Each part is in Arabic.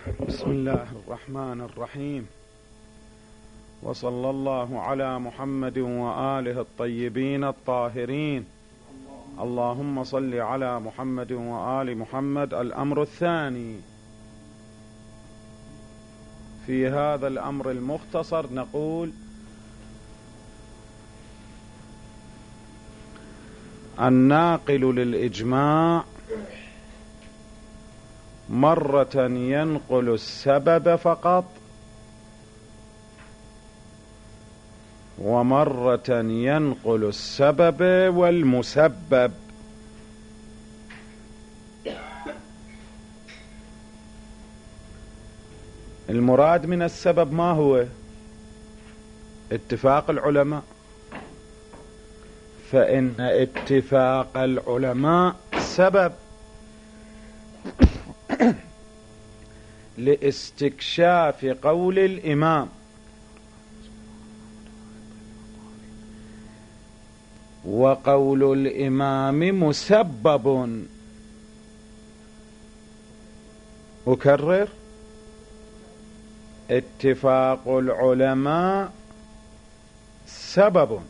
بسم الله الرحمن الرحيم، وصلى الله على محمد وآله الطيبين الطاهرين. اللهم صل على محمد وآل محمد. الأمر الثاني في هذا الأمر المختصر نقول: الناقل للإجماع مرة ينقل السبب فقط، ومرة ينقل السبب والمسبب. المراد من السبب ما هو؟ اتفاق العلماء، فإن اتفاق العلماء سبب لاستكشاف قول الإمام، وقول الإمام مسبب. أكرر: اتفاق العلماء سبب.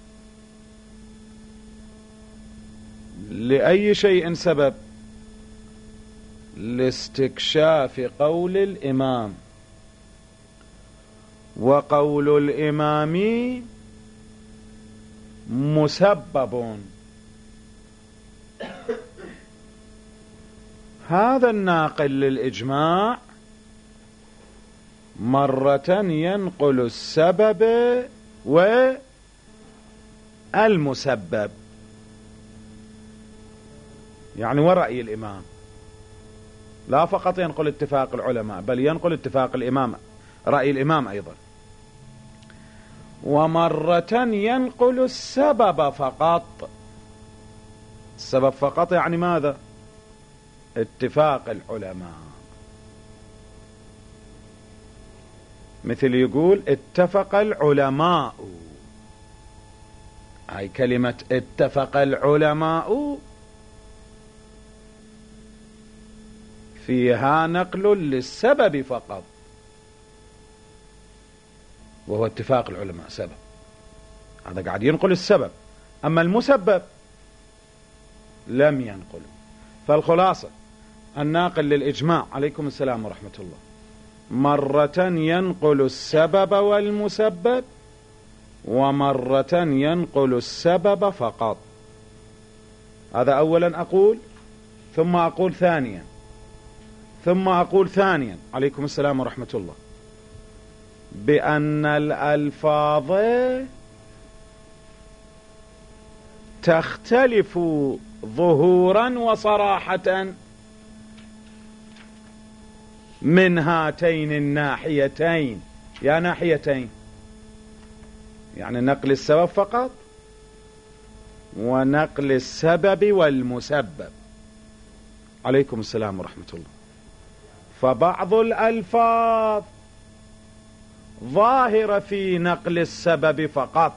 لأي شيء سبب؟ لاستكشاف قول الإمام، وقول الإمام مسبب. هذا الناقل للإجماع مرة ينقل السبب والمسبب، يعني ورأي الإمام، لا فقط ينقل اتفاق العلماء بل ينقل اتفاق الإمام، رأي الإمام أيضا. ومرة ينقل السبب فقط. السبب فقط يعني ماذا؟ اتفاق العلماء. مثل يقول: اتفق العلماء. هاي كلمة اتفق العلماء فيها نقل للسبب فقط، وهو اتفاق العلماء سبب، هذا قاعد ينقل السبب. أما المسبب لم ينقله. فالخلاصة: الناقل للإجماع، عليكم السلام ورحمة الله، مرة ينقل السبب والمسبب، ومرة ينقل السبب فقط. هذا أولا أقول، ثم أقول ثانيا، ثم أقول ثانيا، عليكم السلام ورحمة الله، بأن الألفاظ تختلف ظهورا وصراحة من هاتين الناحيتين. يا ناحيتين، يعني نقل السبب فقط ونقل السبب والمسبب. عليكم السلام ورحمة الله. فبعض الألفاظ ظاهرة في نقل السبب فقط،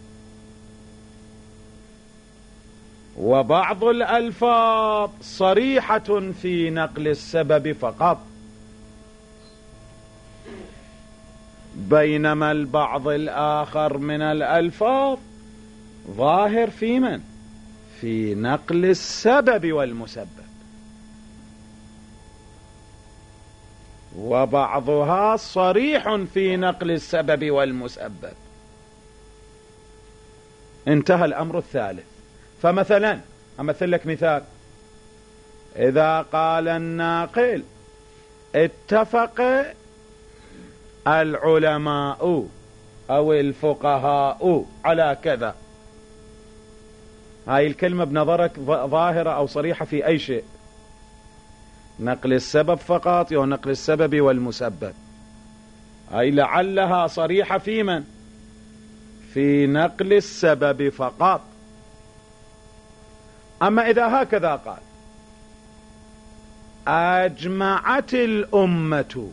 وبعض الألفاظ صريحة في نقل السبب فقط، بينما البعض الآخر من الألفاظ ظاهر في من؟ في نقل السبب والمسبب، وبعضها صريح في نقل السبب والمسبب. انتهى الأمر الثالث. فمثلا أمثل لك مثال: إذا قال الناقل: اتفق العلماء أو الفقهاء على كذا، هاي الكلمة بنظرك ظاهرة أو صريحة في أي شيء؟ نقل السبب فقط أو نقل السبب والمسبب؟ أي لعلها صريحة في من؟ في نقل السبب فقط. أما إذا هكذا قال: أجمعت الأمة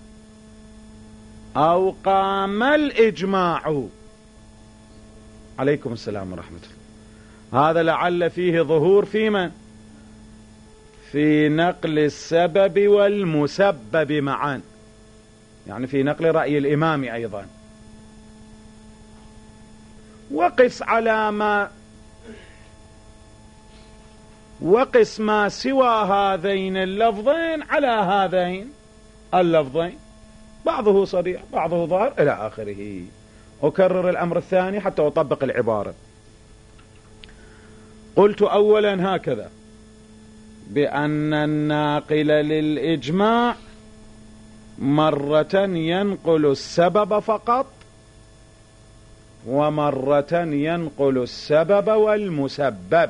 أو قام الإجماع، عليكم السلام ورحمة الله، هذا لعل فيه ظهور في من؟ في نقل السبب والمسبب معا، يعني في نقل رأي الإمام أيضا. وقس ما سوى هذين اللفظين على هذين اللفظين، بعضه صريح بعضه ظاهر إلى آخره. أكرر الأمر الثاني حتى أطبق العبارة. قلت أولا هكذا: بأن الناقل للإجماع مرة ينقل السبب فقط، ومرة ينقل السبب والمسبب.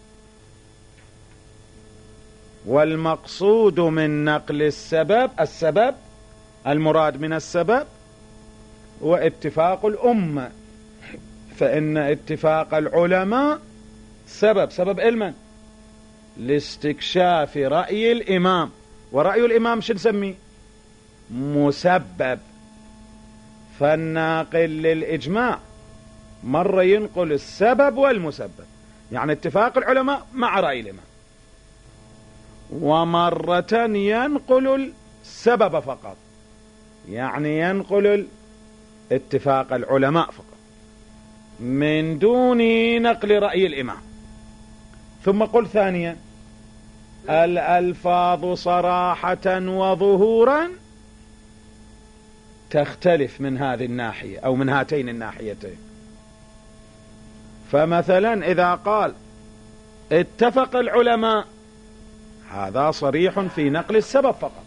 والمقصود من نقل السبب المراد من السبب هو اتفاق الأمة، فإن اتفاق العلماء سبب علما لاستكشاف رأي الإمام، ورأي الإمام شو نسميه؟ مسبب. فالناقل للإجماع مرة ينقل السبب والمسبب، يعني اتفاق العلماء مع رأي الإمام، ومرة ينقل السبب فقط، يعني ينقل اتفاق العلماء فقط من دون نقل رأي الإمام. ثم قل ثانيا: الألفاظ صراحة وظهورا تختلف من هذه الناحية أو من هاتين الناحيتين. فمثلا إذا قال اتفق العلماء، هذا صريح في نقل السبب فقط،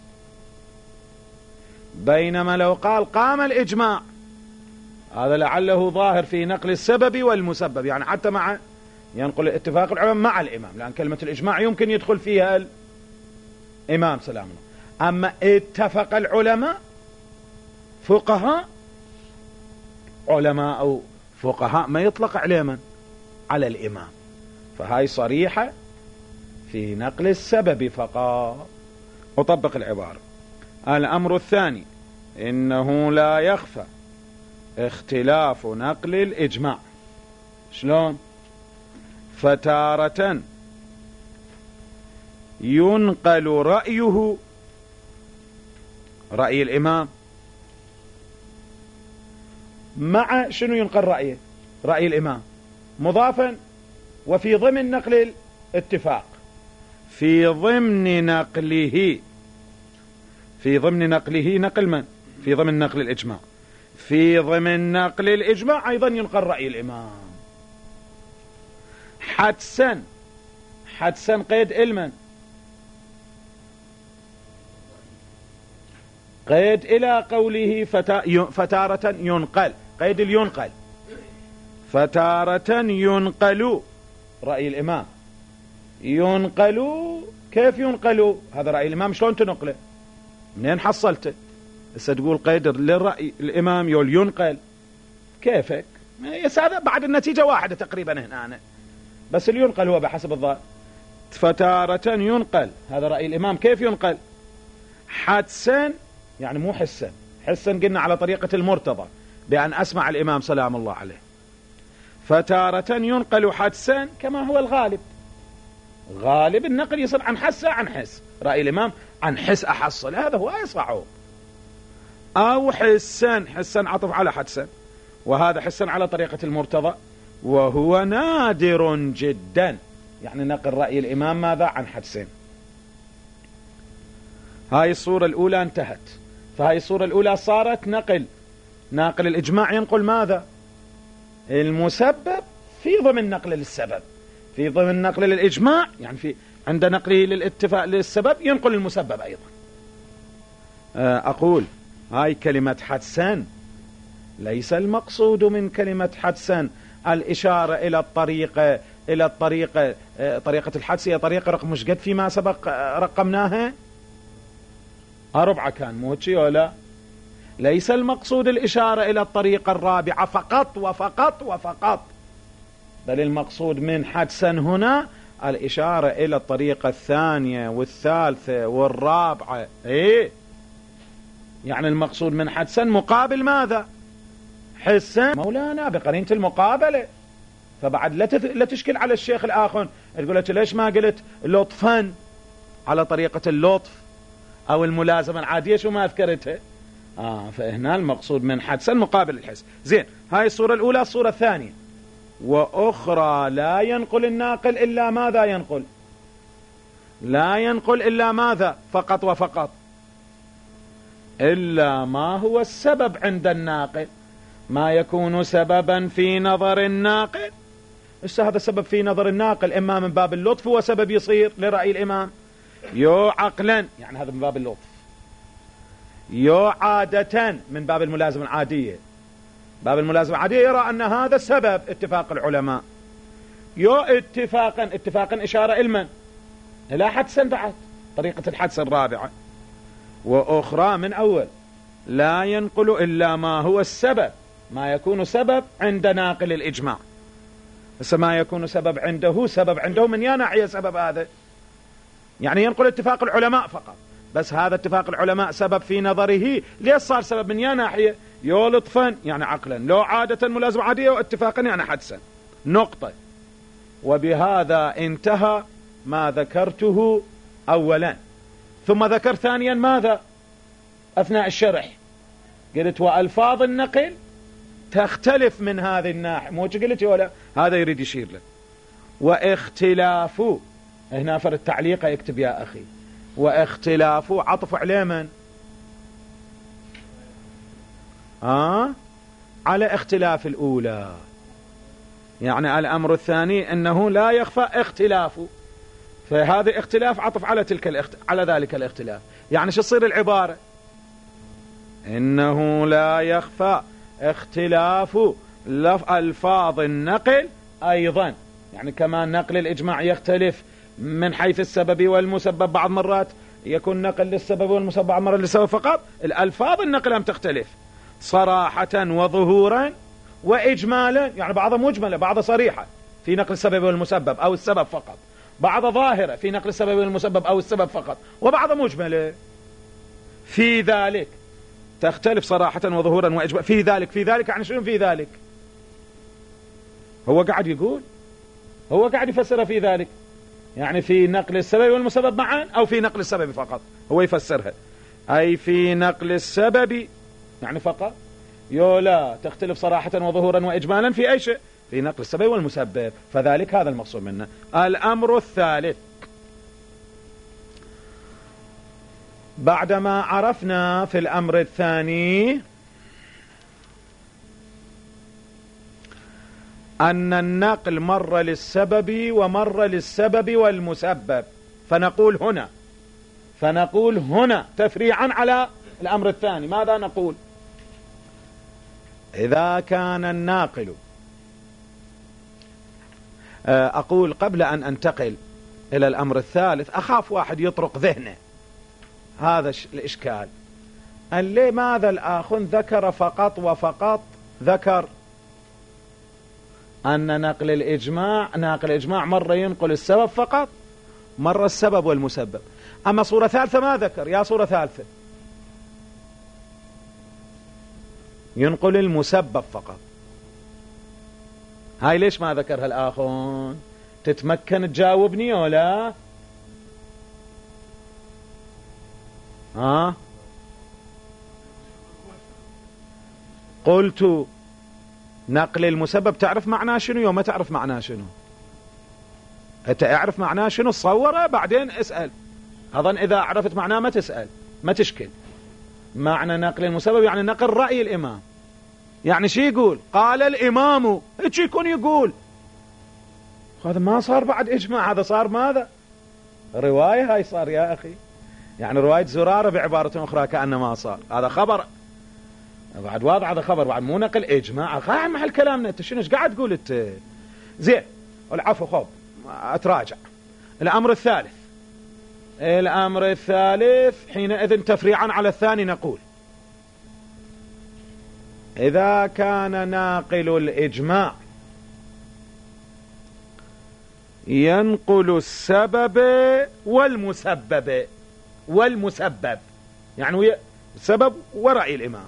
بينما لو قال قام الإجماع، هذا لعله ظاهر في نقل السبب والمسبب، يعني حتى مع ينقل اتفاق العلماء مع الإمام، لأن كلمة الإجماع يمكن يدخل فيها الإمام سلام الله. أما اتفق العلماء فقهاء، علماء أو فقهاء ما يطلق عليهم على الإمام، فهاي صريحة في نقل السبب فقط. أطبق العبارة. الأمر الثاني: إنه لا يخفى اختلاف نقل الإجماع. شلون؟ فتارة ينقل رأيه، رأي الإمام، مع شنو ينقل رأيه؟ رأي الإمام مضافا وفي ضمن نقل الاتفاق، في ضمن نقله نقل من؟ في ضمن نقل الإجماع، في ضمن نقل الإجماع أيضا ينقل رأي الإمام. حدسا قيد علما، قيد إلى قوله فتارة ينقل، قيد الينقل، فتارة ينقل رأي الإمام. ينقل كيف ينقل؟ هذا رأي الإمام شلون تنقله؟ منين حصلته؟ هسه تقول قيد للرأي الإمام يقول ينقل، كيفك؟ هذا بعد النتيجة واحدة تقريبا هنا، بس اللي ينقل هو بحسب الظاهر. فتارة ينقل، هذا رأي الإمام، كيف ينقل؟ حدسا، يعني مو حسا، حسا قلنا على طريقة المرتضى بأن أسمع الإمام سلام الله عليه. فتارة ينقل حدسا كما هو الغالب، غالب النقل يصير عن حسة عن حس، رأي الإمام عن حس أحصل، هذا هو يصعب. أو حسا عطف على حدسا، وهذا حسا على طريقة المرتضى، وهو نادر جدا، يعني نقل رأي الإمام ماذا؟ عن حدسين. هاي الصورة الأولى انتهت. فهاي الصورة الأولى صارت ناقل الإجماع ينقل ماذا؟ المسبب في ضمن نقل للسبب، في ضمن نقل للإجماع، يعني في عند نقله للاتفاق للسبب ينقل المسبب أيضا. أقول هاي كلمة حدسان ليس المقصود من كلمة حدسان الإشارة إلى الطريقة، طريقة الحدس هي طريقة رقم مش قد فيما سبق رقمناها 4 كان مو هيك ولا؟ ليس المقصود الإشارة إلى الطريقة الرابعة فقط وفقط وفقط، بل المقصود من حدسا هنا الإشارة إلى الطريقة الثانية والثالثة والرابعة. يعني المقصود من حدسا مقابل ماذا؟ حسا مولانا بقرينة المقابلة. فبعد لا تشكل على الشيخ الآخر تقول له ليش ما قلت لطفا على طريقة اللطف أو الملازمة العادية، شو ما أذكرتها. فهنا المقصود من حدسا مقابل الحس. زين، هاي الصورة الأولى. الصورة الثانية: وأخرى لا ينقل الناقل إلا ماذا ينقل؟ لا ينقل إلا ماذا؟ فقط وفقط إلا ما هو السبب عند الناقل، ما يكون سببا في نظر الناقل. هذا السبب في نظر الناقل إما من باب اللطف وسبب يصير لرأي الإمام، يو عقلا يعني هذا من باب اللطف، يو عادة من باب الملازمة العادية. باب الملازمة العادية يرى أن هذا السبب، اتفاق العلماء. يو اتفاقا إشارة إلمن إلى حدس بعد، طريقة الحدس الرابعة. وأخرى من أول: لا ينقل إلا ما هو السبب، ما يكون سبب عند ناقل الإجماع. بس ما يكون سبب عنده من يا ناحية سبب هذا؟ يعني ينقل اتفاق العلماء فقط، بس هذا اتفاق العلماء سبب في نظره. ليش صار سبب من يا ناحية؟ يو لطفا يعني عقلا، لو عادة ملازمة عادية، واتفاقا يعني حدسا. نقطة. وبهذا انتهى ما ذكرته أولا. ثم ذكر ثانيا ماذا أثناء الشرح؟ قلت وألفاظ النقل تختلف من هذه الناحية. مو قلت ولا هذا يريد يشير له. واختلاف، هنا فر التعليق يكتب يا أخي. واختلاف عطف عليه من؟ على اختلاف الأولى. يعني الأمر الثاني أنه لا يخفى اختلاف، فهذا اختلاف عطف على على ذلك الاختلاف. يعني شو تصير العبارة؟ إنه لا يخفى اختلاف ألفاظ النقل أيضا. يعني كما نقل الإجماع يختلف من حيث السبب والمسبب، بعض مرات يكون نقل للسبب والمسبب، بعض مرات للسبب فقط. الألفاظ النقل هم تختلف صراحة وظهورا وإجمالا، يعني بعضها مجملة، بعضها صريحة في نقل السبب والمسبب أو السبب فقط، بعضها ظاهرة في نقل السبب والمسبب أو السبب فقط، وبعضها مجملة. في ذلك تختلف صراحة وظهورا وإجمالا. في ذلك يعني شنو في ذلك؟ هو قاعد يقول، هو قاعد يفسر في ذلك، يعني في نقل السبب والمسبب معا أو في نقل السبب فقط. هو يفسرها أي في نقل السبب يعني فقط، لا تختلف صراحة وظهورا وإجمالا في أي شيء، في نقل السبب والمسبب. فذلك هذا المقصود منه. الأمر الثالث: بعدما عرفنا في الأمر الثاني أن النقل مر للسبب ومر للسبب والمسبب، فنقول هنا تفريعا على الأمر الثاني. ماذا نقول؟ إذا كان الناقل، أقول قبل أن أنتقل إلى الأمر الثالث، أخاف واحد يطرق ذهنه هذا الإشكال. لماذا الآخ ذكر فقط وفقط ذكر أن ناقل الإجماع مرة ينقل السبب فقط، مرة السبب والمسبب، أما صورة ثالثة ما ذكر. يا صورة ثالثة ينقل المسبب فقط. هاي ليش ما ذكرها الآخون؟ تتمكن تجاوبني ولا؟ قلت نقل المسبب تعرف معناه شنو يوم ما تعرف معناه شنو؟ انت اعرف معناه شنو تصوره بعدين اسأل. اظن اذا عرفت معناه ما تسأل، ما تشكل. معنى نقل المسبب يعني نقل رأي الامام. يعني شي يقول؟ قال الامام، هيك يكون يقول. هذا ما صار بعد اجماع، هذا صار ماذا؟ رواية. هاي صار يا اخي، يعني رواية زرارة بعبارة اخرى كأنه ما صار. هذا خبر بعد واضح، هذا خبر بعد مو نقل اجماع. قاعد محل كلامنا انت شنو قاعد تقول انت؟ زين، العفو، خب اتراجع. الامر الثالث حينئذ تفريعا على الثاني نقول: إذا كان ناقل الإجماع ينقل السبب والمسبب يعني السبب ورأي الإمام،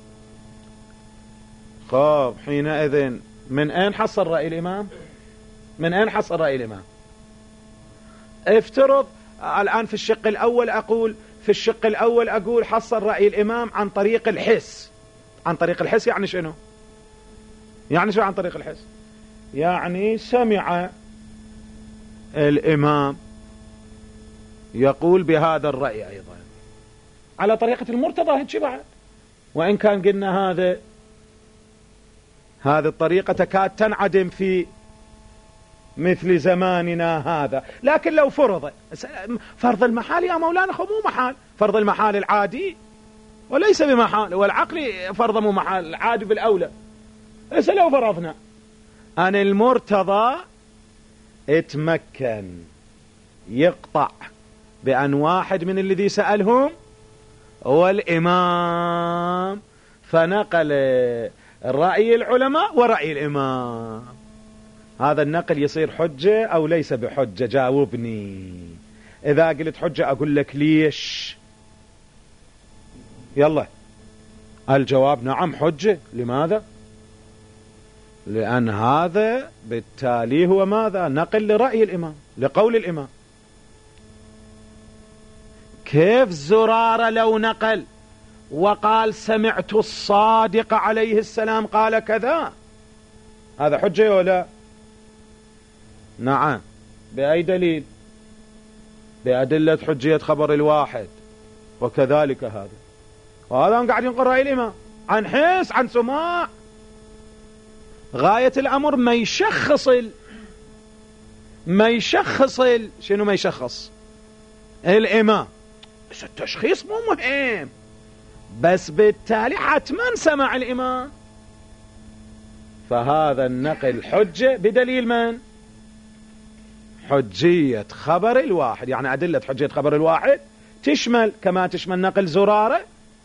خب حينئذ من أين حصل رأي الإمام؟ افترض الآن في الشق الأول أقول حصل رأي الإمام عن طريق الحس. عن طريق الحس يعني شنو؟ يعني شو عن طريق الحس؟ يعني سمع الإمام يقول بهذا الرأي أيضا على طريقة المرتضى هيك بعد، وإن كان قلنا هذه الطريقة تكاد تنعدم في مثل زماننا هذا. لكن لو فرض المحال يا مولانا مو محال، فرض المحال العادي وليس بمحال، والعقل فرض مو محال العادي بالأولى. هسه لو فرضنا أن المرتضى اتمكن يقطع بأن واحد من الذي سألهم والإمام فنقل رأي العلماء ورأي الإمام، هذا النقل يصير حجة أو ليس بحجة؟ جاوبني. إذا قلت حجة أقول لك ليش؟ يلا الجواب نعم حجة. لماذا؟ لأن هذا بالتالي هو ماذا؟ نقل لرأي الإمام، لقول الإمام. كيف زرارة لو نقل وقال سمعت الصادق عليه السلام قال كذا، هذا حجة ولا؟ نعم. بأي دليل؟ بأدلة حجية خبر الواحد. وكذلك هذا، وهذا قاعد ينقل رأي الإمام عن حس عن سماع. غاية الأمر ما يشخص شنو ما يشخص الإمام. بس التشخيص مو مهم، بس بالتالي حتما سمع الإمام. فهذا النقل حجة بدليل من؟ حجية خبر الواحد. يعني أدلة حجية خبر الواحد تشمل كما تشمل نقل زرارة،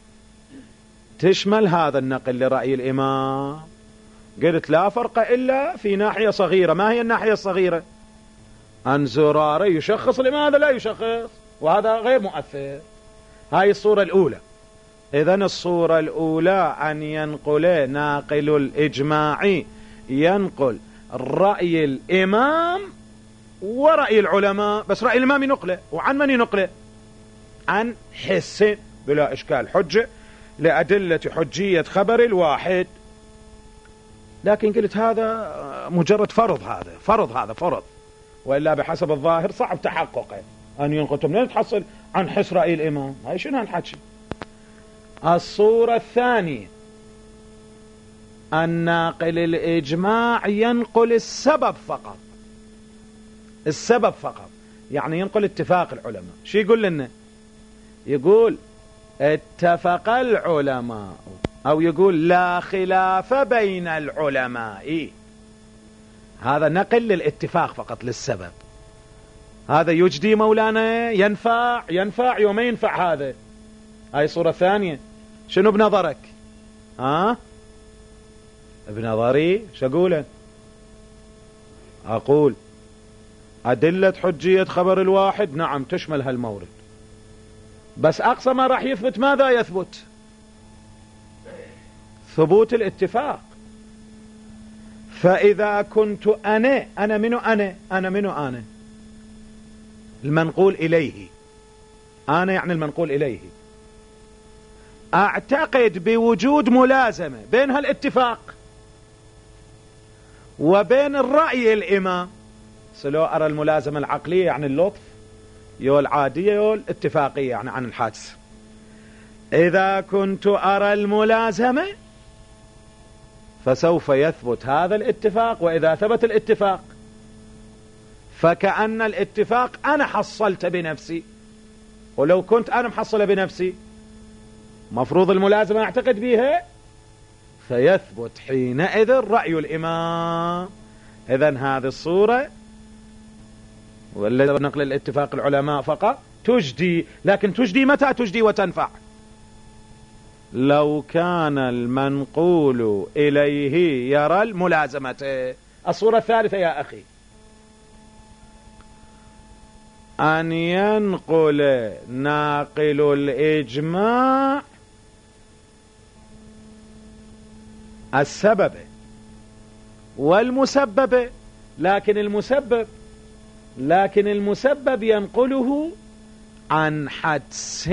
تشمل هذا النقل لرأي الإمام. قلت لا فرق إلا في ناحية صغيرة. ما هي الناحية الصغيرة؟ أن زرارة يشخص الإمام، هذا لا يشخص، وهذا غير مؤثر. هاي الصورة الأولى. إذن الصورة الأولى أن ينقل ناقل الإجماعي ينقل رأي الإمام ورأي العلماء، بس رأي الإمام ينقله. وعن من ينقله؟ عن حس بلا إشكال، حجة لأدلة حجية خبر الواحد. لكن قلت هذا مجرد فرض، هذا فرض، وإلا بحسب الظاهر صعب تحققه أن ينقل. منين تحصل عن حس رأي الإمام؟ هاي شنو هالحكي؟ الصورة الثانية الناقل الإجماع ينقل السبب فقط، يعني ينقل اتفاق العلماء. شو يقول لنا؟ يقول اتفق العلماء، أو يقول لا خلاف بين العلماء. هذا نقل للاتفاق فقط، للسبب. هذا يجدي مولانا؟ ينفع وما ينفع. هذا هاي الصورة الثانية. شنو بنظرك؟ بنظري شو أقوله؟ أقول أدلة حجية خبر الواحد نعم تشمل هالمورد، بس أقصى ما راح يثبت ماذا يثبت؟ ثبوت الاتفاق. فإذا كنت أنا منو المنقول إليه، أنا يعني المنقول إليه، أعتقد بوجود ملازمة بين هالاتفاق وبين الرأي الإمام. سلو أرى الملازمة العقلية يعني اللطف، يو العادية يو الاتفاقية يعني عن الحادث. إذا كنت أرى الملازمة فسوف يثبت هذا الاتفاق، وإذا ثبت الاتفاق فكأن الاتفاق أنا حصلت بنفسي، ولو كنت أنا محصل بنفسي مفروض الملازمة أعتقد بها، فيثبت حينئذ رأي الإمام. إذن هذه الصورة والذي نقل الاتفاق العلماء فقط تجدي، لكن تجدي متى تجدي وتنفع؟ لو كان المنقول إليه يرى الملازمة. الصورة الثالثة يا أخي أن ينقل ناقل الإجماع السبب والمسبب، لكن المسبب لكن المسبب ينقله عن حدس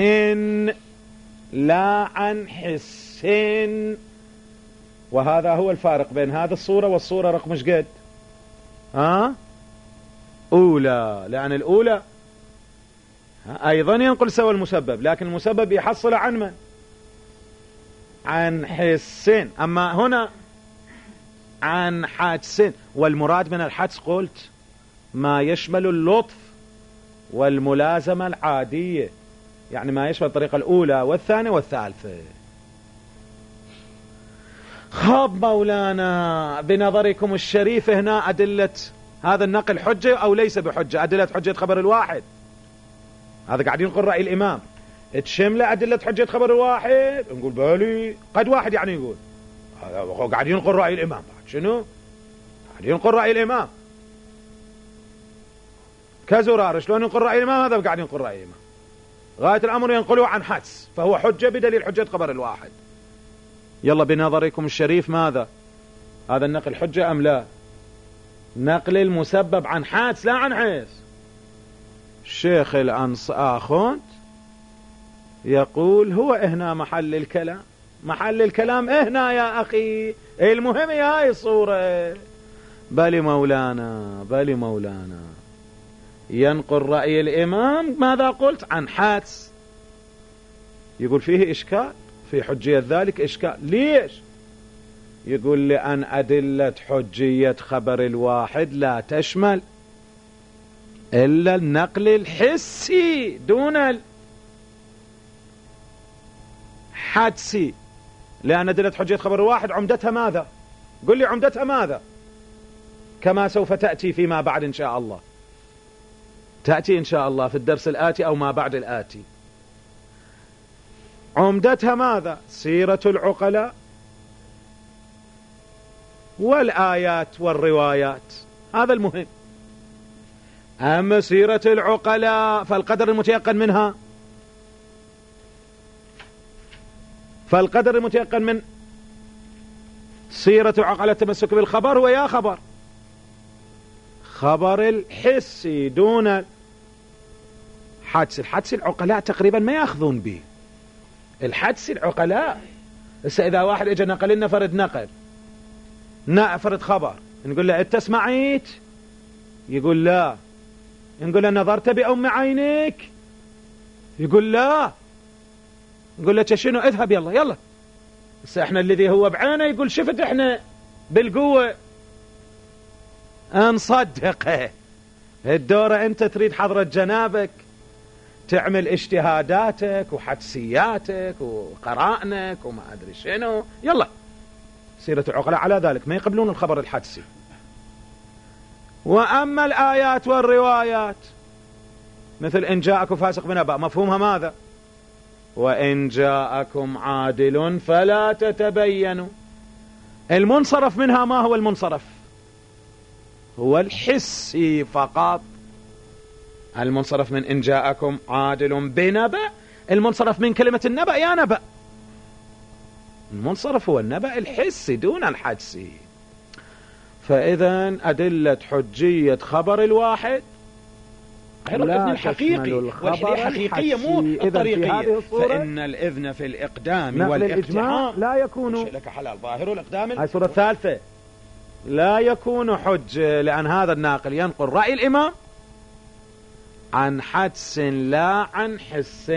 لا عن حس، وهذا هو الفارق بين هذه الصورة والصورة رقم ايش قد؟ أولى، لأن الأولى أيضا ينقل سوى المسبب، لكن المسبب يحصل عن من؟ عن حس. أما هنا عن حدس، والمراد من الحدس قلت ما يشمل اللطف والملازمة العادية، يعني ما يشمل الطريقة الأولى والثانية والثالثة. خاب مولانا بنظركم الشريف هنا أدلة هذا النقل حجة أو ليس بحجة؟ أدلة حجة خبر الواحد، هذا قاعدين نقول رأي الإمام، تشمل أدلة حجة خبر الواحد؟ نقول بالي قد واحد يعني يقول قاعدين نقول رأي الإمام. شنو قاعدين نقول رأي الإمام كزرار، شلون ينقل رأي الإمام؟ هذا قاعدين نقول رأي الإمام. غاية الأمر ينقله عن حدس، فهو حجة بدليل حجة خبر الواحد. يلا بنظركم الشريف ماذا؟ هذا النقل حجة أم لا؟ نقل المسبب عن حدس لا عن حس. الشيخ الآخوند يقول هو هنا محل الكلام، محل الكلام هنا يا أخي، المهم هي هاي الصورة. بل مولانا بل مولانا ينقل رأي الإمام ماذا قلت؟ عن حدس. يقول فيه إشكال، في حجية ذلك إشكال. ليش؟ يقول لأن أدلة حجية خبر الواحد لا تشمل إلا النقل الحسي دون الحدسي، لأن أدلة حجية خبر الواحد عمدتها ماذا؟ قل لي عمدتها ماذا؟ كما سوف تأتي فيما بعد إن شاء الله، تأتي إن شاء الله في الدرس الآتي أو ما بعد الآتي. عمدتها ماذا؟ سيرة العقلاء والآيات والروايات، هذا المهم. أما سيرة العقلاء فالقدر المتيقن منها، فالقدر المتيقن من سيرة العقلاء التمسك بالخبر هو يا خبر الحسي دون الحدس. الحدس العقلاء تقريبا ما يأخذون به، الحدس العقلاء. إذا واحد اجى نقل لنا فرد خبر، نقول له انت سمعت؟ يقول لا. نقول له نظرت بأم عينك؟ يقول لا. نقول له شنو؟ اذهب يلا. بس احنا الذي هو بعينه يقول شفت احنا بالقوة نصدقه. الدورة انت تريد حضرة جنابك تعمل اجتهاداتك وحدسياتك وقرائنك وما ادري شنو. يلا سيرة العقلاء على ذلك ما يقبلون الخبر الحدسي. واما الايات والروايات مثل ان جاءكم فاسق بنبأ، مفهومها ماذا؟ وان جاءكم عادل فلا تتبينوا. المنصرف منها ما هو المنصرف؟ هو الحسي فقط. المنصرف من إن جاءكم عادل بنبأ، المنصرف من كلمة النبأ يا نبأ، المنصرف هو النبأ الحسي دون الحدسي. فإذا أدلة حجية خبر الواحد الإذن الحقيقي، والحقيقية حقيقية مو الطريقية. فإن الإذن في الإقدام والاقتحام لا يكون لك حلال ظاهر الإقدام. هاي الصورة الثالثة لا يكون حجة، لأن هذا الناقل ينقل رأي الإمام عن حدس لا عن حس.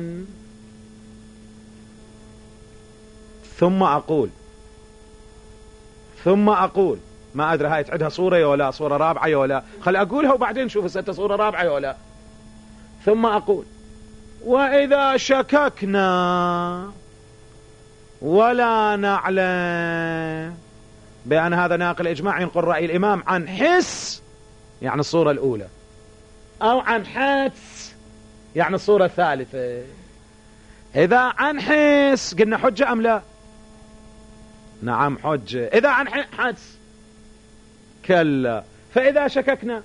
ثم أقول ما أدري هاي تعدها صورة ولا صورة رابعة ولا، خل أقولها وبعدين نشوف ستة صورة رابعة ولا. ثم أقول وإذا شككنا ولا نعلم بأن هذا ناقل إجماع ينقل رأي الإمام عن حس، يعني الصورة الأولى، أو عن حدس يعني الصورة الثالثة. إذا عن حس قلنا حجة أم لا؟ نعم حجة. إذا عن حدس كلا. فإذا شككنا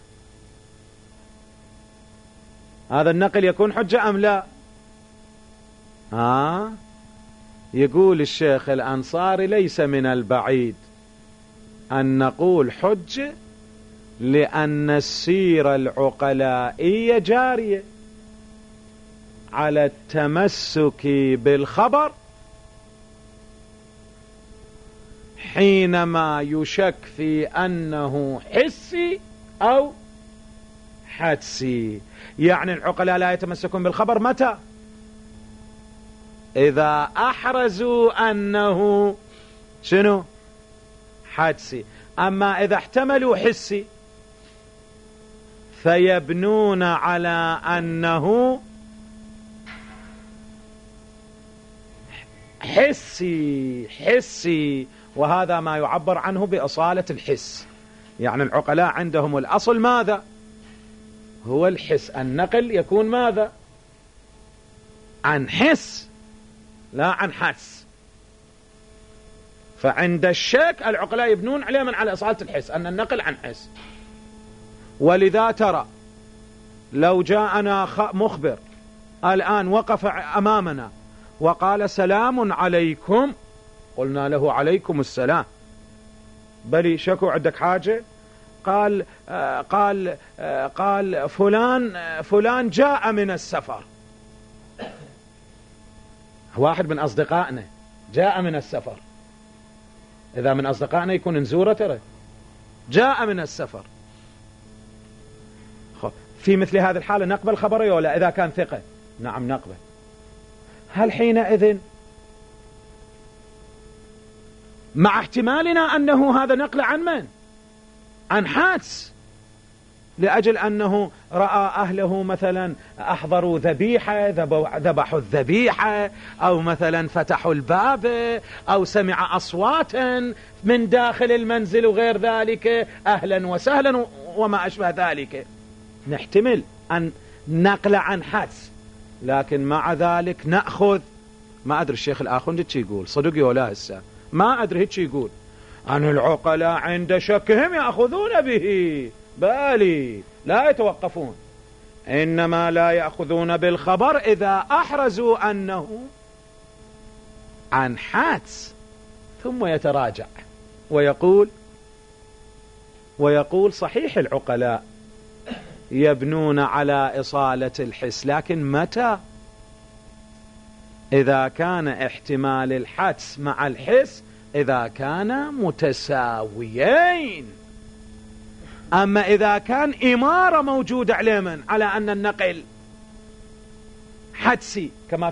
هذا النقل يكون حجة أم لا؟ يقول الشيخ الأنصاري ليس من البعيد أن نقول حجة لأن السيرة العقلائية جارية على التمسك بالخبر حينما يشك في أنه حسي أو حدسي. يعني العقلاء لا يتمسكون بالخبر متى؟ إذا أحرزوا أنه شنو؟ حدسي. أما إذا احتملوا حسي فيبنون على أنه حسي، وهذا ما يعبر عنه بأصالة الحس. يعني العقلاء عندهم الأصل ماذا؟ هو الحس. النقل يكون ماذا؟ عن حس لا عن حدس. فعند الشك العقلاء يبنون عليه من على أصالة الحس، أن النقل عن حس. ولذا ترى لو جاءنا مخبر الآن وقف أمامنا وقال سلام عليكم، قلنا له عليكم السلام، بل شكو عندك حاجة؟ قال فلان جاء من السفر. واحد من أصدقائنا جاء من السفر، إذا من أصدقائنا يكون نزوره، ترى جاء من السفر. في مثل هذه الحالة نقبل خبره ولا إذا كان ثقة؟ نعم نقبل. هل حينئذ مع احتمالنا أنه هذا نقل عن من؟ عن حادث، لأجل أنه رأى أهله مثلا أحضروا ذبيحة، ذبحوا الذبيحة، أو مثلا فتحوا الباب، أو سمع أصواتا من داخل المنزل وغير ذلك، أهلا وسهلا وما أشبه ذلك. نحتمل أن نقل عن حدث، لكن مع ذلك نأخذ، ما أدري الشيخ الآخوندي شي يقول، صدقي ولا هسه ما أدري هيك يقول، عن العقلاء عند شكهم يأخذون به، بالي لا يتوقفون، إنما لا يأخذون بالخبر إذا أحرزوا أنه عن حادث، ثم يتراجع ويقول صحيح العقلاء يبنون على إصالة الحس، لكن متى؟ إذا كان احتمال الحدس مع الحس إذا كان متساويين. أما إذا كان إمارة موجودة على على أن النقل حدسي، كما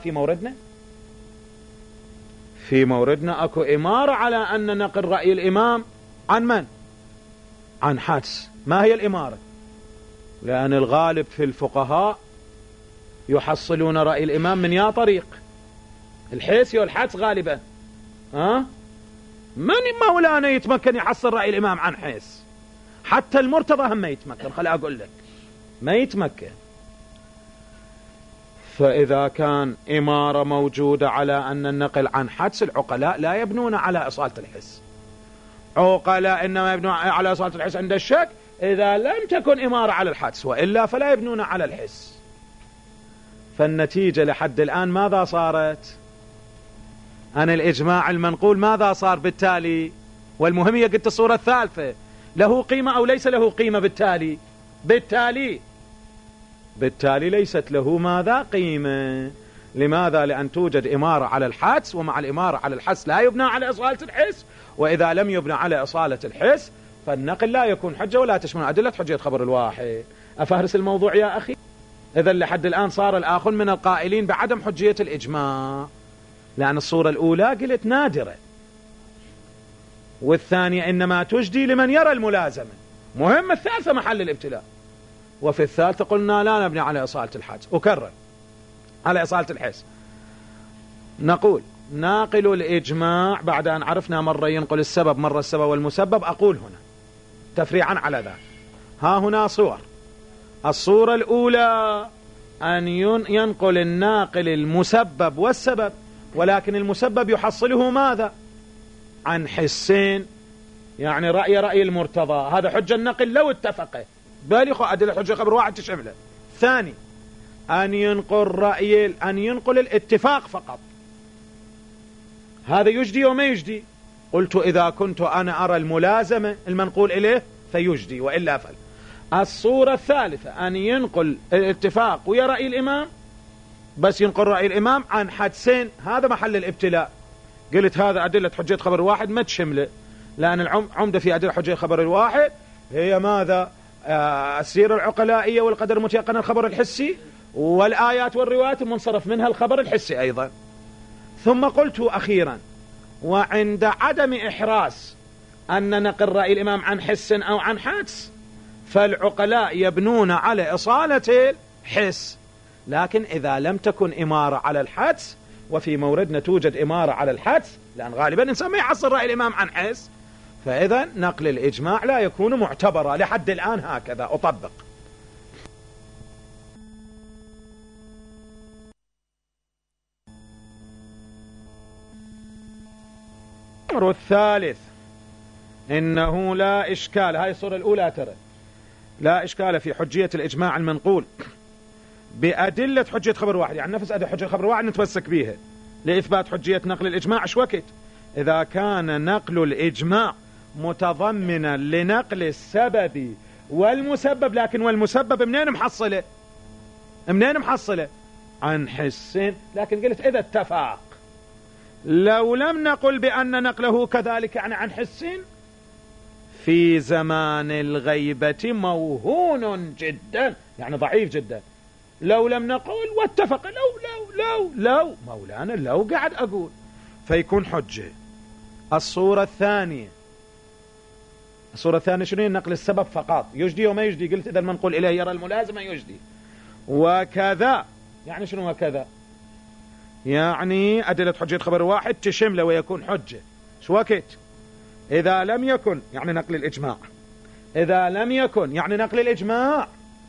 في موردنا أكو إمارة على أن نقل رأي الإمام عن من؟ عن حدس. ما هي الإمارة؟ لأن الغالب في الفقهاء يحصلون رأي الإمام من يا طريق الحس والحدس غالبا. من مولانا يتمكن يحصل رأي الإمام عن حس؟ حتى المرتضى هم ما يتمكن، خلي أقول لك ما يتمكن. فإذا كان إمارة موجودة على أن النقل عن حدس، العقلاء لا يبنون على إصالة الحس. عقلاء إنما يبنون على إصالة الحس عند الشك إذا لم تكن إمارة على الحدس، وإلا فلا يبنون على الحس. فالنتيجة لحد الآن ماذا صارت؟ أن الإجماع المنقول ماذا صار بالتالي؟ والمهم هي قلت الصورة الثالثة، له قيمة أو ليس له قيمة؟ بالتالي ليست له ماذا؟ قيمة. لماذا؟ لأن توجد إمارة على الحدس، ومع الإمارة على الحدس لا يبنى على إصالة الحس، وإذا لم يبنى على إصالة الحس فالنقل لا يكون حجة ولا تشمل أدلة حجية خبر الواحد. أفهرس الموضوع يا أخي؟ إذا لحد الآن صار الآخر من القائلين بعدم حجية الإجماع، لأن الصورة الأولى قلت نادرة، والثانية إنما تجدي لمن يرى الملازمة، مهم الثالثة محل الابتلاء، وفي الثالثة قلنا لا نبني على إصالة الحدس. أكرر على إصالة الحس. نقول ناقل الإجماع بعد أن عرفنا مرة ينقل السبب مرة السبب والمسبب. أقول هنا تفريعا على ذلك، ها هنا صور. الصورة الأولى أن ينقل الناقل المسبب والسبب، ولكن المسبب يحصله ماذا؟ عن حسين، يعني رأي المرتضى، هذا حجة النقل لو اتفق، بالي أدلة حجة خبر واحد تشمله. ثاني أن ينقل الاتفاق فقط، هذا يجدي وما يجدي. قلت إذا كنت أنا أرى الملازمة المنقول إليه فيجدي وإلا فلا. الصورة الثالثة أن ينقل الاتفاق ويا رأي الإمام، بس ينقل رأي الإمام عن حدسين، هذا محل الابتلاء. قلت هذا أدلة حجية خبر الواحد ما تشمله، لأن العمدة في أدلة حجية خبر الواحد هي ماذا؟ السيرة العقلائية والقدر المتيقن الخبر الحسي، والآيات والروايات منصرف منها الخبر الحسي أيضا. ثم قلت أخيرا وعند عدم إحراز أن نقل رأي الإمام عن حس أو عن حدس، فالعقلاء يبنون على إصالة الحس. لكن إذا لم تكن إمارة على الحدس، وفي موردنا توجد إمارة على الحدس، لأن غالبا الإنسان ما يحصل رأي الإمام عن حس، فإذا نقل الإجماع لا يكون معتبرا لحد الآن. هكذا أطبق. الأمر الثالث إنه لا إشكال، هاي الصورة الأولى ترى، لا إشكال في حجية الإجماع المنقول بأدلة حجية خبر واحد، يعني نفس أدلة حجية خبر واحد نتمسك بيها لإثبات حجية نقل الإجماع. إيش وقت؟ إذا كان نقل الإجماع متضمنا لنقل السبب والمسبب، لكن والمسبب منين محصله؟ منين محصله؟ عن حس. لكن قلت إذا اتفاق، لو لم نقل بأن نقله كذلك يعني عن حس، في زمان الغيبة موهون جدا، يعني ضعيف جدا. لو لم نقول واتفق، لو مولانا لو قاعد أقول، فيكون حجة. الصورة الثانية شنو؟ نقل السبب فقط، يجدي وما يجدي. قلت إذا المنقول إليه يرى الملازمة يجدي. وكذا، يعني شنو وكذا؟ يعني أدلة حجية خبر واحد تشمله ويكون حجة. شو وقت؟ إذا لم يكن يعني نقل الإجماع، إذا لم يكن يعني نقل الإجماع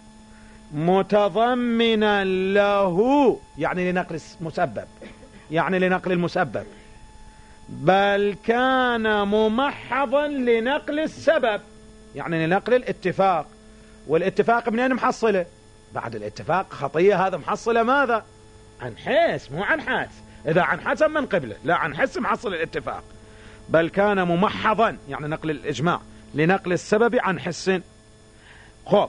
متضمنا له، يعني لنقل المسبب، يعني لنقل المسبب، بل كان ممحضا لنقل السبب، يعني لنقل الاتفاق. والاتفاق منين محصله؟ بعد الاتفاق خطية، هذا محصله ماذا؟ عن حس، مو عن حدس. إذا عن حدس من قبله، لا عن حس محصل الاتفاق. بل كان ممحضا يعني نقل الإجماع لنقل السبب عن حس. خب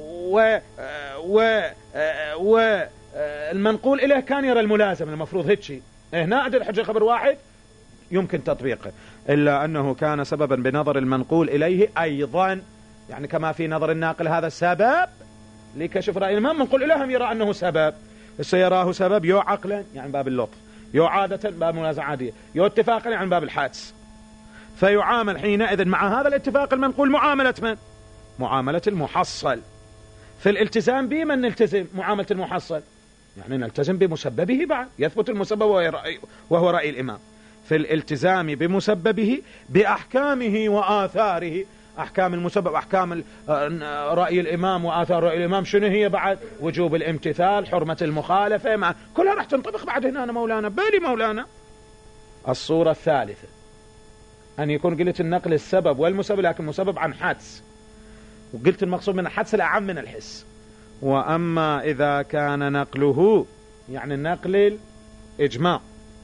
المنقول إليه كان يرى الملازم، المفروض هيك شيء. هنا أدل حجة خبر واحد يمكن تطبيقه، إلا أنه كان سببا بنظر المنقول إليه أيضا، يعني كما في نظر الناقل هذا السبب لكشف رأي الإمام، منقول إليهم يرى أنه سبب، سيراه سبب يو عقلا يعني باب اللطف، يو عادة باب منازعة عادية، يو اتفاقا يعني باب الحادث. فيعامل حينئذ مع هذا الاتفاق المنقول معاملة من؟ معاملة المحصل. في الالتزام بمن نلتزم؟ معاملة المحصل، يعني نلتزم بمسببه بعد، يثبت المسبب وهو رأي الإمام. في الالتزام بمسببه بأحكامه وآثاره، أحكام المسبب، أحكام رأي الإمام وآثار رأي الإمام شنو هي بعد؟ وجوب الامتثال، حرمة المخالفة، مع كلها راح تنطبق بعد هنا. أنا مولانا بالي مولانا. الصورة الثالثة أن يكون قلت النقل السبب والمسبب، لكن مسبب عن حدس، وقلت المقصود من الحدس الأعم من الحس. وأما إذا كان نقله يعني نقل الإجماع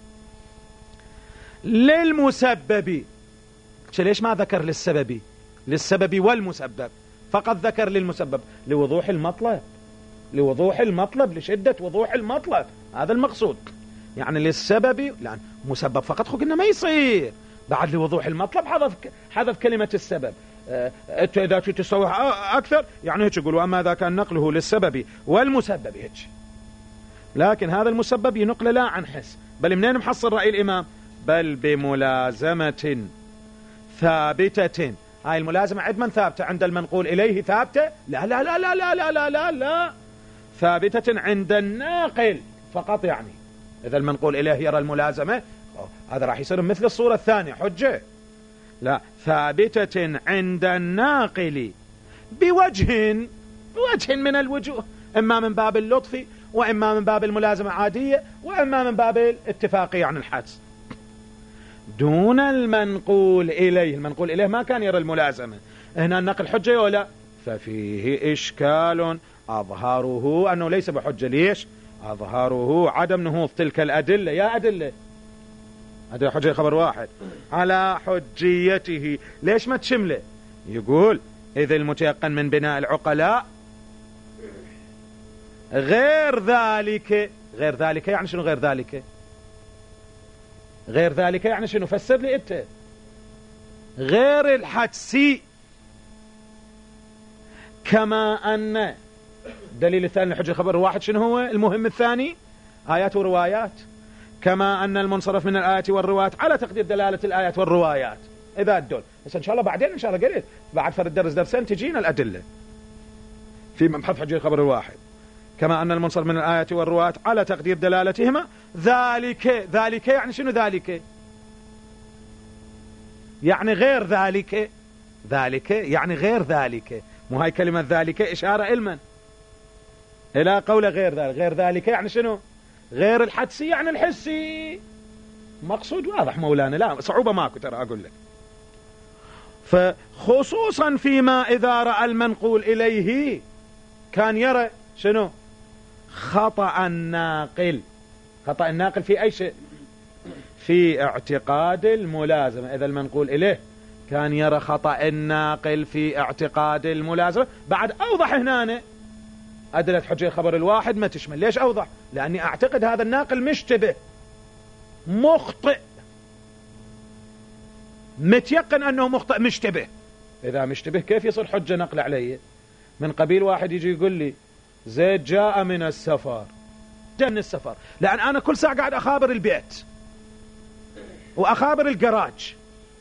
للمسبب، ليش ما ذكر للسبب والمسبب، فقط ذكر للمسبب؟ لوضوح المطلب، لوضوح المطلب، لشدة وضوح المطلب، هذا المقصود. يعني للسبب، لأن مسبب فقط قلنا ما يصير، بعد لوضوح المطلب حذف كلمة السبب. أنت إذا تسوي أكثر يعني هيك يقول وأما إذا كان نقله للسبب والمسبب هيك. لكن هذا المسبب ينقل لا عن حس، بل منين محصل رأي الإمام؟ بل بملازمة ثابتة. هاي الملازمة عند من ثابتة؟ عند المنقول إليه ثابتة؟ لا لا لا لا لا لا لا لا, لا. ثابتة عند الناقل فقط. يعني إذا المنقول إليه يرى الملازمة، هذا راح يصير مثل الصورة الثانية حجة. لا، ثابتة عند الناقل بوجه من الوجوه، إما من باب اللطف، وإما من باب الملازمة عادية، وإما من باب الاتفاقية عن الحدس، دون المنقول إليه. المنقول إليه ما كان يرى الملازمة، هنا النقل حجة ولا؟ ففيه إشكال أظهاره أنه ليس بحجة. ليش؟ أظهاره عدم نهوض تلك الأدلة، يا أدلة هذا حجة خبر واحد على حجيته. ليش ما تشمله؟ يقول إذ المتيقن من بناء العقلاء غير ذلك. غير ذلك يعني شنو غير ذلك؟ غير ذلك يعني شنو؟ فسر لي انت. غير الحدسي، كما أن دليل الثاني لحجة الخبر الواحد شنو هو المهم الثاني؟ آيات وروايات. كما أن المنصرف من الآيات والروايات على تقدير دلالة الآيات والروايات. إذا الدول بس إن شاء الله بعدين إن شاء الله قريت بعد فرد درس درسين تجينا الأدلة في مبحث حجة الخبر الواحد. كما أن المنصرف من الآيات والروايات على تقدير دلالتهما ذلك. ذلك يعني شنو ذلك؟ يعني غير ذلك. ذلك يعني غير ذلك. مو هاي كلمة ذلك إشارة إلمن إلى قول غير ذلك. غير ذلك يعني شنو؟ غير الحدسي يعني الحسي. مقصود واضح مولانا، لا صعوبة ماكو ترى أقول لك. فخصوصا فيما إذا رأى المنقول إليه كان يرى شنو؟ خطأ الناقل. خطأ الناقل في أي شيء؟ في اعتقاد الملازمة. إذا المنقول إليه كان يرى خطأ الناقل في اعتقاد الملازمة. بعد أوضح هنا أدلة حجة خبر الواحد ما تشمل. ليش أوضح؟ لأني أعتقد هذا الناقل مشتبه مخطئ، متيقن أنه مخطئ مشتبه. إذا مشتبه كيف يصير حجة نقل عليه؟ من قبيل واحد يجي يقول لي زيد جاء من السفر. جاء من السفر لأن أنا كل ساعة قاعد أخابر البيت وأخابر الجراج،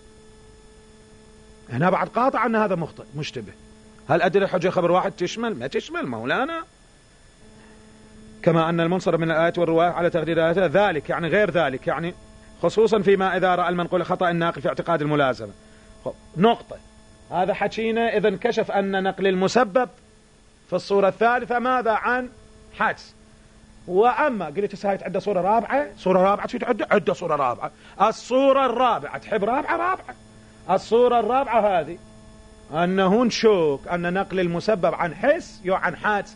هنا بعد قاطع أن هذا مخطئ مشتبه. هل أدلة حجة خبر واحد تشمل؟ ما تشمل مولانا. كما أن المنصرف من الآيات والروايات على تقدير ذلك يعني غير ذلك، يعني خصوصا فيما إذا رأى المنقول خطأ الناقل في اعتقاد الملازمة. نقطة. هذا حكينا إذا انكشف أن نقل المسبب في الصورة الثالثة ماذا؟ عن حدس. وأما قلت هاي تعد صورة رابعة. صورة رابعة شو تعد؟ عد صورة رابعة. الصورة الرابعة تحب رابعة. الصورة الرابعة هذه أنه نشوك أن نقل المسبب عن حس يو عن حادث.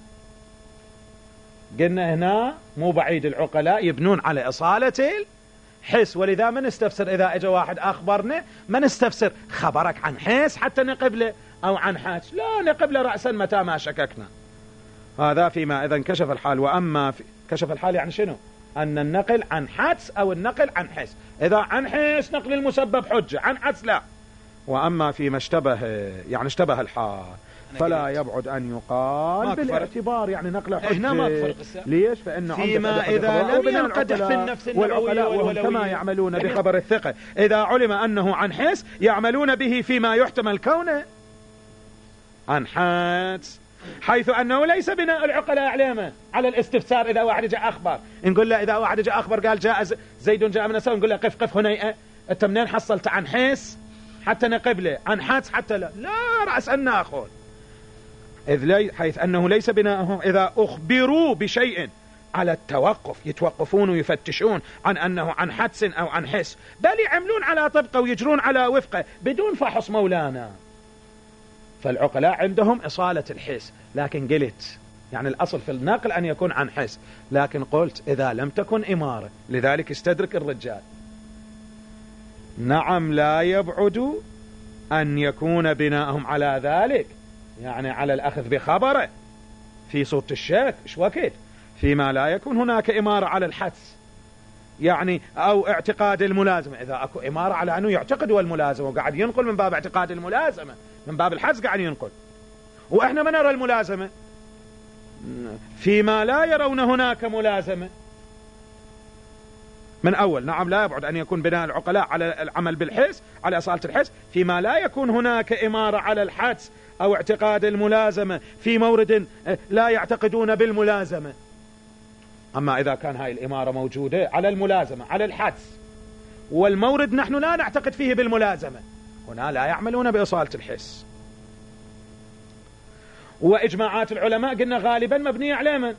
قلنا هنا مو بعيد العقلاء يبنون على إصالة الحس، ولذا ما نستفسر إذا اجى واحد أخبرنا ما نستفسر خبرك عن حس حتى نقبله أو عن حادث، لا نقبله رأسا متى ما شككنا. هذا فيما إذا انكشف الحال. وأما كشف الحال يعني شنو؟ أن النقل عن حدس أو النقل عن حس. إذا عن حس نقل المسبب حجة، عن حدس لا. وأما فيما اشتبه يعني اشتبه الحال فلا يبعد أن يقال بالاعتبار يعني نقل حجة. هنا ما فرق. ليش؟ فإن فيما إذا لم ينقدح في النفس والعقلاء كما يعملون بخبر الثقة إذا علم أنه عن حس يعملون به فيما يحتمل كونه عن حدس، حيث أنه ليس بناء العقلاء على الاستفسار. إذا واحد جاء أخبر نقول له، إذا واحد جاء أخبر قال جاء زيد جاء من السماء، نقول له قف هنا، أنت منين حصلت عن حس حتى نقبله، عن حدس حتى لا رأس أن نأخذ. حيث أنه ليس بناءهم إذا أخبروا بشيء على التوقف، يتوقفون ويفتشون عن أنه عن حدس أو عن حس، بل يعملون على طبقه ويجرون على وفقه بدون فحص مولانا. فالعقلاء عندهم إصالة الحس، لكن قلت يعني الأصل في النقل أن يكون عن حس، لكن قلت إذا لم تكن إمارة، لذلك استدرك الرجال. نعم لا يبعد أن يكون بناءهم على ذلك، يعني على الأخذ بخبره في صوت الشك إيش وقت فيما لا يكون هناك إمارة على الحدس، يعني أو اعتقاد الملازمة. إذا أكو إمارة على أنه يعتقد والملازمة وقاعد ينقل من باب اعتقاد الملازمة، من باب الحدس قاعد ينقل، وإحنا ما نرى الملازمة فيما لا يرون هناك ملازمة من أول. نعم لا يبعد أن يكون بناء العقلاء على العمل بالحس، على أصالة الحس، فيما لا يكون هناك إمارة على الحدس أو اعتقاد الملازمة في مورد لا يعتقدون بالملازمة. أما إذا كان هاي الإمارة موجودة على الملازمة على الحدس والمورد نحن لا نعتقد فيه بالملازمة، هنا لا يعملون بإصالة الحس. وإجماعات العلماء قلنا غالبا مبنية على من؟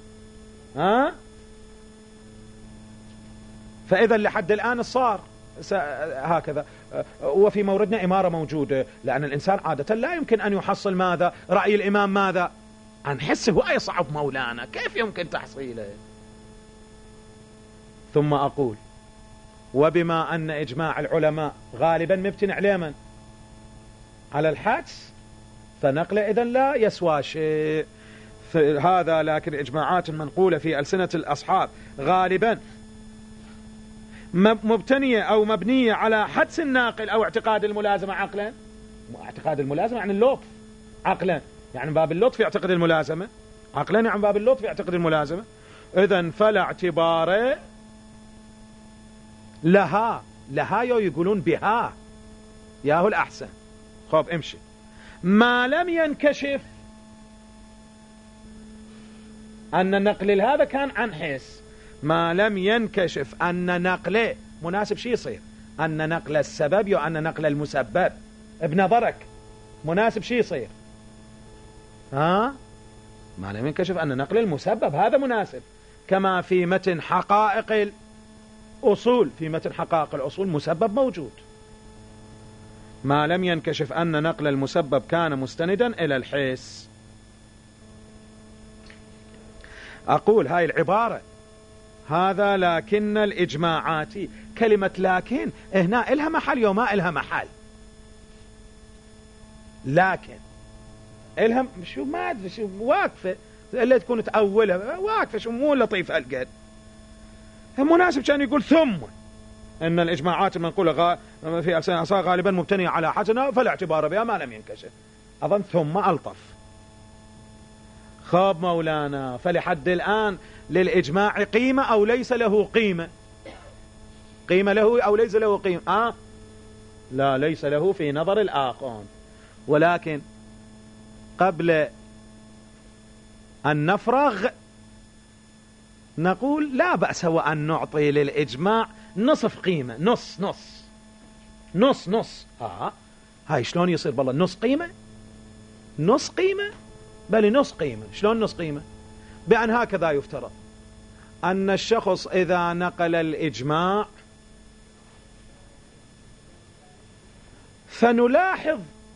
فإذا لحد الآن صار هكذا. وفي موردنا إمارة موجودة، لأن الإنسان عادة لا يمكن أن يحصل ماذا؟ رأي الإمام ماذا؟ عن حسه هو يصعب مولانا، كيف يمكن تحصيله؟ ثم أقول وبما أن إجماع العلماء غالبا مبتنع على من؟ على الحدس، فنقله إذن لا يسوى شيء. هذا لكن الإجماعات المنقولة في ألسنة الأصحاب غالبا مبتنية أو مبنية على حدس الناقل أو اعتقاد الملازمة عقلا. اعتقاد الملازمة يعني اللطف، عقلا يعني باب اللطف يعتقد الملازمة، عقلا يعني باب اللطف يعتقد الملازمة. إذن فلا اعتبار لها يقولون بها ياهو الأحسن. خب امشي. ما لم ينكشف أن نقل هذا كان عن حس، ما لم ينكشف أن نقله مناسب شي يصير، أن نقل السبب وأن نقل المسبب بنظرك مناسب شي يصير؟ ما لم ينكشف أن نقل المسبب هذا مناسب، كما في متن حقائق الأصول، في متن حقائق الأصول مسبب موجود. ما لم ينكشف أن نقل المسبب كان مستندا إلى الحس. أقول هاي العبارة هذا لكن الإجماعات، كلمة لكن هنا إلها محل وما إلها محل. لكن إلها شو ما أدري شو واقفة إلا تكون تأولها واقفة شو مو لطيف هالقد. مناسب كان يقول ثم إن الإجماعات المنقولة في ألسنة غالبا مبتنية على حسنة فلا اعتبار بها ما لم ينكشف. أظن ثم ألطف. خاب مولانا، فلحد الآن للإجماع قيمة أو ليس له قيمة؟ قيمة له أو ليس له قيمة؟ لا، ليس له في نظر الآخرون. ولكن قبل أن نفرغ نقول لا بأس وأن نعطي للإجماع نصف قيمة، نص. هاي شلون يصير بالله نص قيمة؟ نص قيمة؟ بل نص قيمة. شلون نص قيمة؟ بأن هكذا يفترض أن الشخص إذا نقل الإجماع فنلاحظ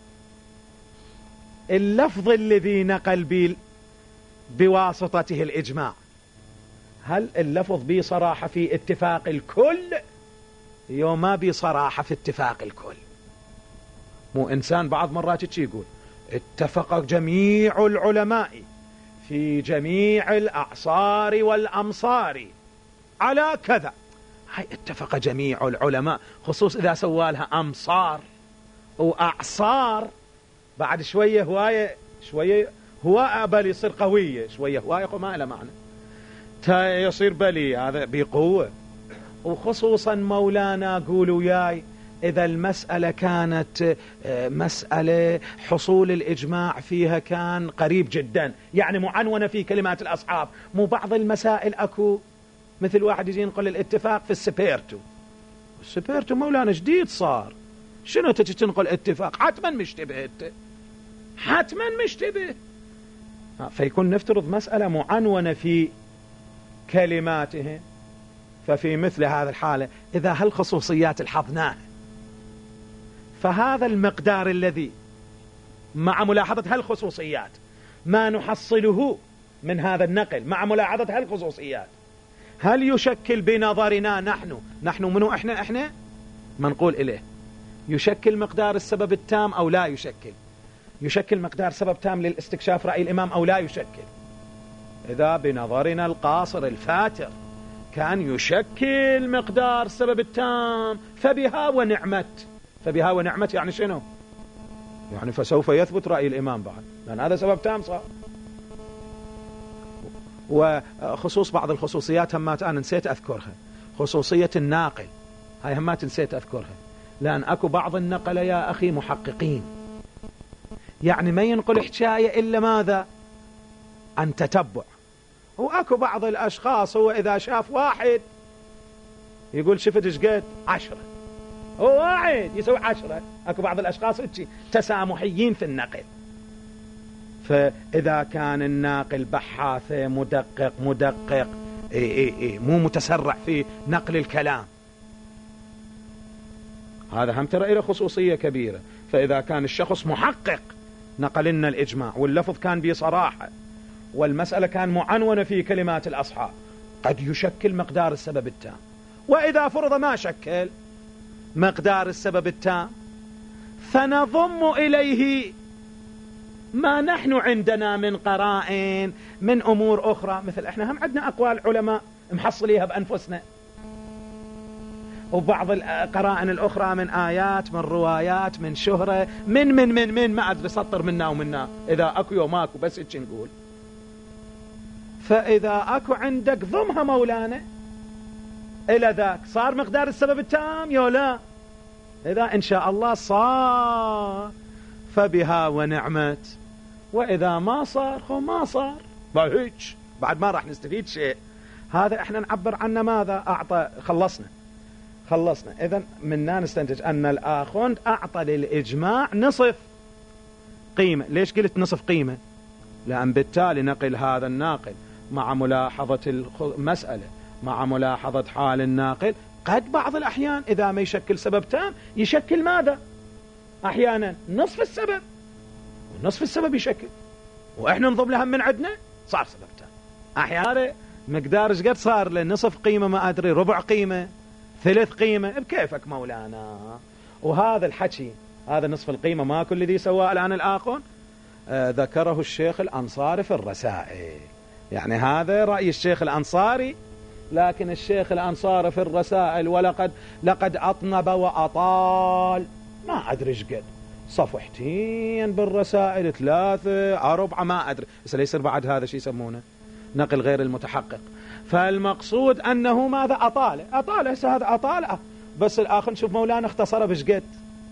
اللفظ الذي نقل بواسطته الإجماع، هل اللفظ بصراحة في اتفاق الكل يوم ما بصراحة في اتفاق الكل؟ مو إنسان بعض مرات يقول اتفق جميع العلماء في جميع الأعصار والأمصار على كذا. هاي اتفق جميع العلماء خصوص إذا سوالها أمصار وأعصار، بعد شوية هواية شوية هواء بل يصير قوية، شوية هواية ما له معنى يصير بلي هذا بقوة. وخصوصا مولانا قولوا ياي إذا المسألة كانت مسألة حصول الإجماع فيها كان قريب جدا، يعني معنونة في كلمات الأصحاب، مو بعض المسائل أكو مثل واحد يجي ينقل الاتفاق في السبيرتو مولانا جديد صار، شنو تجي تنقل اتفاق؟ حتما مشتبه. فيكون نفترض مسألة معنونة في كلماته. ففي مثل هذا الحالة إذا هالخصوصيات الحظناها، فهذا المقدار الذي مع ملاحظة هالخصوصيات ما نحصله من هذا النقل مع ملاحظة هالخصوصيات، هل يشكل بنظرنا نحن منو احنا منقول إليه يشكل مقدار السبب التام أو لا يشكل مقدار سبب تام للاستكشاف رأي الإمام أو لا يشكل؟ إذا بنظرنا القاصر الفاتر كان يشكل مقدار السبب التام فبها ونعمت يعني شنو؟ يعني فسوف يثبت رأي الإمام بعد، لأن هذا سبب تام صار. وخصوص بعض الخصوصيات همات أنا نسيت أذكرها، خصوصية الناقل هاي همات نسيت أذكرها، لأن أكو بعض النقل يا أخي محققين، يعني ما ينقل حكاية إلا ماذا؟ عن تتبع. وأكو بعض الأشخاص هو إذا شاف واحد يقول شفت ايش قد 10، هو واحد يسوي 10. أكو بعض الأشخاص تسامحيين في النقل. فإذا كان الناقل بحاثة مدقق مو متسرع في نقل الكلام، هذا هم ترى له خصوصية كبيرة. فإذا كان الشخص محقق نقل لنا الإجماع واللفظ كان بصراحة والمسألة كان معنونة في كلمات الأصحاب، قد يشكل مقدار السبب التام. وإذا فرض ما شكل مقدار السبب التام فنضم إليه ما نحن عندنا من قرائن من أمور أخرى، مثل إحنا هم عندنا أقوال علماء محصليها بأنفسنا، وبعض القرائن الأخرى من آيات، من روايات، من شهرة، من ما أدري سطر منا ومنا، إذا أكو يوم أكو بس إيش نقول. فإذا أكو عندك ضمها مولانا إلى ذاك صار مقدار السبب التام يو لا؟ إذا إن شاء الله صار فبها ونعمت، وإذا ما صار ما صار بهيج، بعد ما راح نستفيد شيء. هذا إحنا نعبر عنه ماذا؟ أعطى. خلصنا. إذن منا نستنتج أن الآخوند أعطى للإجماع نصف قيمة. ليش قلت نصف قيمة؟ لأن بالتالي نقل هذا الناقل مع ملاحظة المسألة، مع ملاحظة حال الناقل، قد بعض الأحيان إذا ما يشكل سبب تام يشكل ماذا؟ أحيانا نصف السبب، ونصف السبب يشكل، وإحنا نضم لهم من عندنا صار سبب تام. أحيانا مقدار ايش قد صار له؟ نصف قيمة، ما أدري، ربع قيمة، ثلث قيمة، بكيفك مولانا. وهذا الحكي، هذا نصف القيمة ما كل ذي سواه الآن الآخون، ذكره الشيخ الأنصاري في الرسائل. يعني هذا رأي الشيخ الأنصاري، لكن الشيخ الأنصاري في الرسائل لقد أطنب وأطال، ما أدري ايش قد، صفحتين بالرسائل، 3 4 ما أدري، بس ليس بعد هذا شيء يسمونه نقل غير المتحقق. فالمقصود أنه ماذا؟ أطال هسه هذا أطال، بس الآخر نشوف مولانا اختصره بش قد،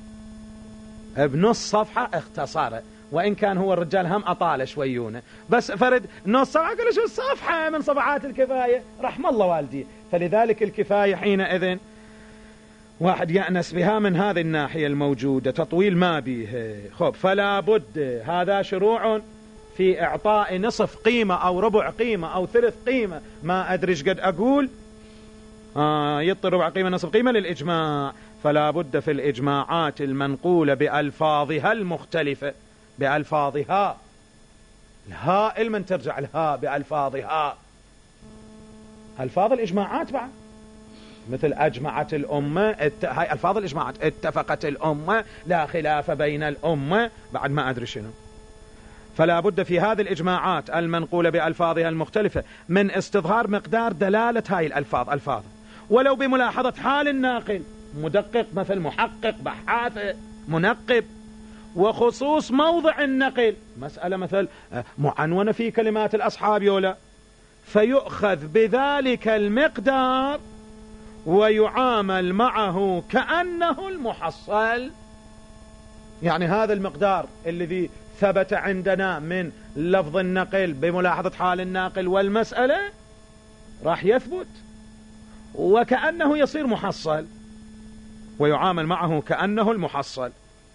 بنص صفحة اختصره، وإن كان هو الرجال هم أطال شويونه، بس فرد نص صفحة، قال شو الصفحة من صفحات الكفاية، رحم الله والدي. فلذلك الكفاية حينئذ واحد يأنس بها من هذه الناحية الموجودة، تطويل ما به. خب، فلا بد، هذا شروع في إعطاء نصف قيمة أو ربع قيمة أو ثلث قيمة، ما أدري ايش قد أقول، يطي ربع قيمة نصف قيمة للإجماع. فلا بد في الإجماعات المنقولة بألفاظها المختلفة، بألفاظها، الهاء من ترجع الهاء بألفاظها، ألفاظ الإجماعات بعد، مثل أجمعت الأمة، هاي ألفاظ الإجماعات، اتفقت الأمة، لا خلاف بين الأمة، بعد ما أدري شنو. فلا بد في هذه الإجماعات المنقولة بألفاظها المختلفة من استظهار مقدار دلالة هاي الألفاظ، ولو بملاحظة حال الناقل، مدقق مثل محقق، بحاث، منقب، وخصوص موضع النقل، مسألة مثل معنونة في كلمات الأصحاب يولا، فيؤخذ بذلك المقدار ويعامل معه كأنه المحصل. يعني هذا المقدار الذي ثبت عندنا من لفظ النقل بملاحظة حال الناقل والمسألة راح يثبت وكأنه يصير محصل، ويعامل معه كأنه المحصل.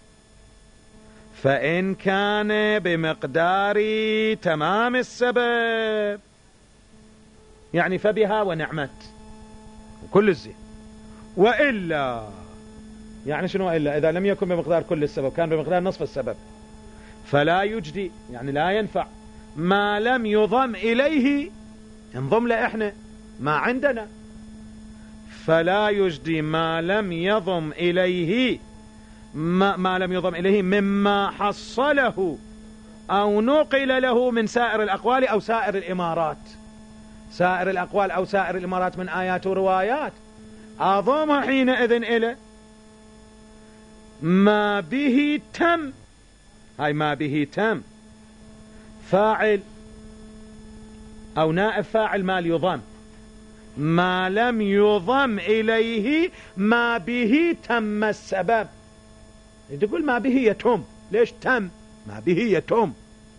فإن كان بمقدار تمام السبب يعني فبها ونعمت كل الزين، وإلا يعني شنو إلا؟ إذا لم يكن بمقدار كل السبب، كان بمقدار نصف السبب، فلا يجدي، يعني لا ينفع ما لم يضم إليه، انضم له إحنا ما عندنا، فلا يجدي ما لم يضم إليه، ما لم يضم إليه مما حصله أو نقل له من سائر الأقوال أو سائر الإمارات. سائر الأقوال أو سائر الإمارات من آيات وروايات، أضمها حينئذ إلى ما به تم، هاي ما به تم فاعل أو نائب فاعل ما يضم، ما لم يضم إليه ما به تم السبب. تقول ما به يتم، ليش تم؟ ما به يتم،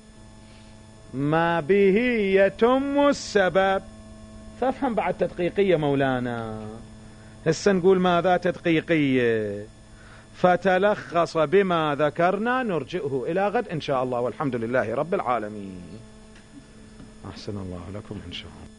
ما به يتم السبب. فافهم بعد تدقيقية مولانا، هسه نقول ماذا تدقيقية، فتلخص بما ذكرنا، نرجئه إلى غد إن شاء الله، والحمد لله رب العالمين. أحسن الله لكم إن شاء الله.